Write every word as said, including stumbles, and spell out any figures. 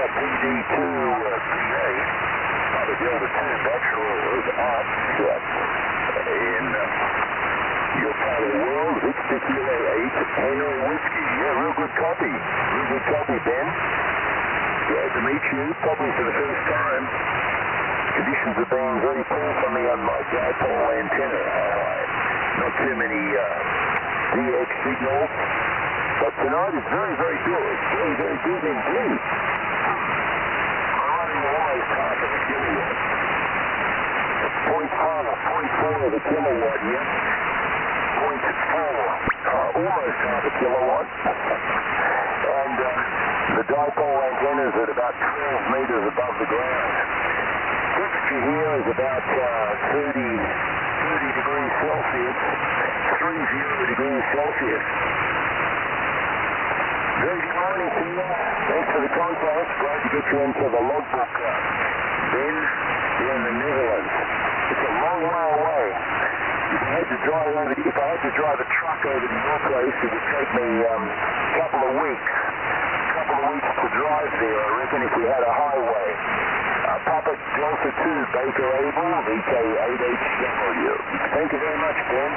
got P D two P A, Papa Delta two Bachelor is up. In uh, your part of the world, Victor Kilo eight, Henry Whiskey. Yeah, real good copy. Real good copy, Ben. Glad to meet you, probably for the first time. Conditions are being very poor for me on my dipole antenna. Uh, not too many uh, D X signals, but tonight is very, very good. Very, very good indeed. I'm running almost half of a kilowatt. Point four, point four of a kilowatt, yeah. Point four, uh, almost half a kilowatt. And uh, the dipole antenna is at about twelve meters above the ground. Temperature here is about uh, thirty, thirty degrees Celsius, thirty degrees Celsius. Very good morning to you. Thanks for the contact. Glad to get you into the logbook. Uh, Ben, here in the Netherlands. It's a long way away. If I had to drive over, if I had to drive a truck over to your place, it would take me um, a couple of weeks. A couple of weeks to drive there, I reckon, if we had a highway. Uh, Papa Delta two Baker Able, V K eight H W. Thank you very much, Ben.